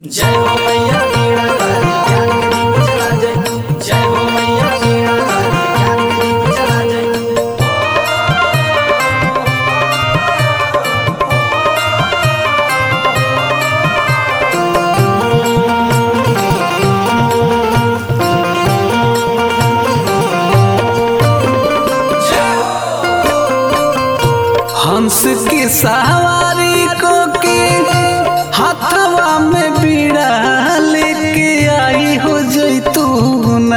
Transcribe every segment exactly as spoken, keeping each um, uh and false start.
जय हो मैया वीणा वाली ज्ञान के दीप जला जय। जय हो मैया वीणा वाली ज्ञान के दीप जला जय। हंस की सवारी को के हाथवा में बीड़ा लेके आई हो जैतूना।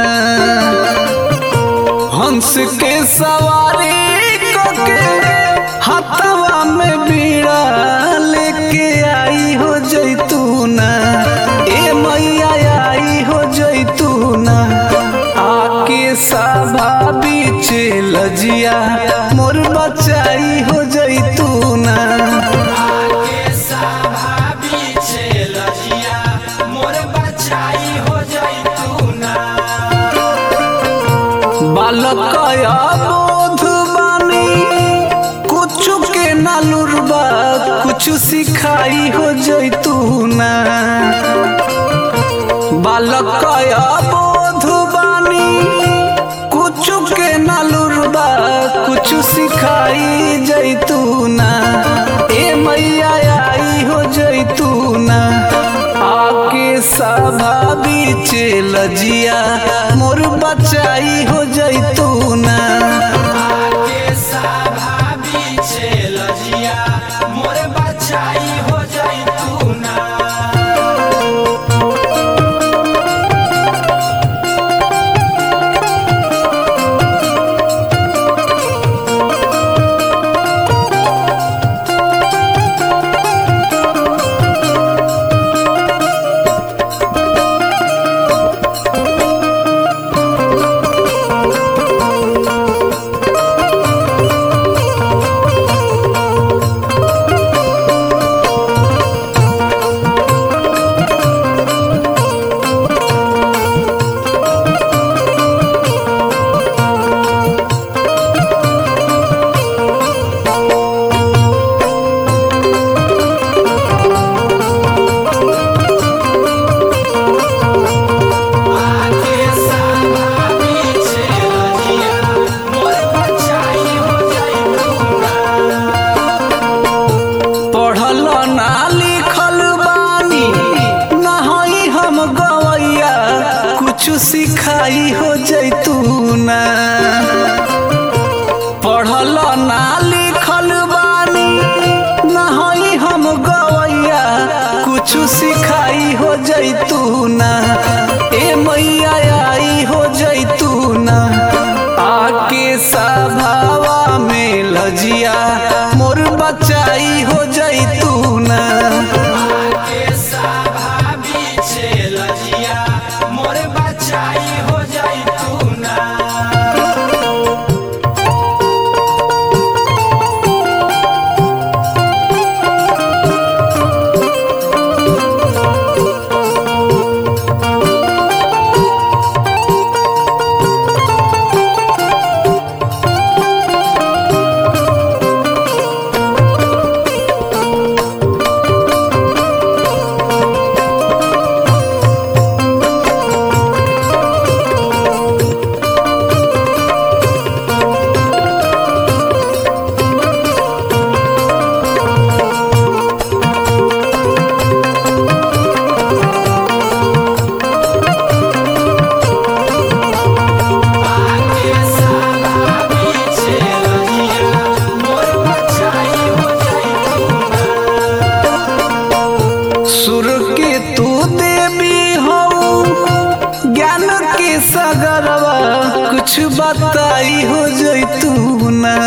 हंस के सवारी को के हाथवा में बीड़ा लेके आई हो जैतूना। ए मैया आई हो जैतूना। आके सभा बीच लजिया मोर बचाई हो जैतूना। आके सभा बीच लजिया मोर बचाई हो जैतूना। बालक बोध बानी कुछ के नालुरबा कुछ सिखाई हो जैतूना। बालक बोध बानी कुछ के नालुरबा कुछ सिखाई जैतूना। ए मैया आई हो जैतूना। आके सभा बीच लजिया मोर बचाई हो जैतूना। आके सभा बीच लजिया मोर बचाई हो जैतूना। आके सभा बीच लजिया मोर बचाई हो जैतूना। पढ़ल ना लिखल बानी नहीं हम गवैया कुछ सिखाई हो जैतूना। पढ़ल ना लिखल बानी नहीं हम गवैया कुछ सिखाई हो जैतूना। ए मैया आई हो जैतूना। आके सभावा में लजिया मोर बचाई हो जैतूना। आके सभा बीच लजिया मोर बचाई हो जैतूना। आके सभा बीच लजिया मोर बचाई हो जैतूना। सुर के तू देवी हो ज्ञान के सगरवा कुछ बताई हो जैतूना।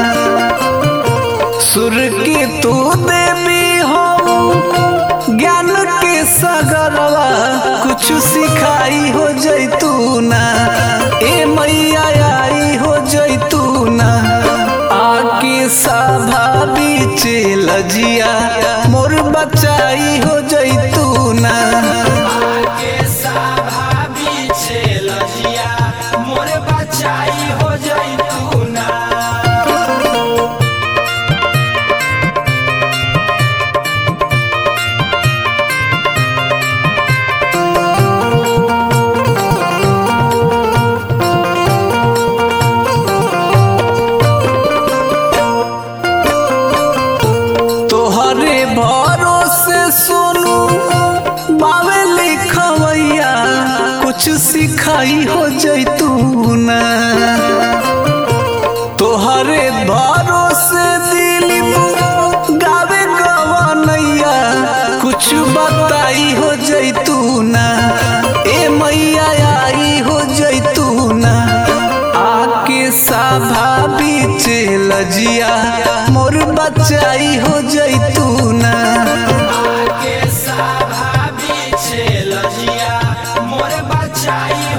सुर के तू देवी हो ज्ञान के सगरवा कुछ सिखाई हो जैतूना। ए मैया आई हो जैतूना। आके सभा बीच लजिया मोर बचाई हो जैतूना। आके सभा बीच लजिया मोर बचाई हो जैतूना। आई हो जैतूना तोहरे भरोसे दिलीप गावे गवनैया कुछ बताई हो जैतूना ए मैया आई हो जैतूना आके सभा बीच लजिया मोर बचाई हो जैतूना आके सभा बीच लजिया मोर बचाई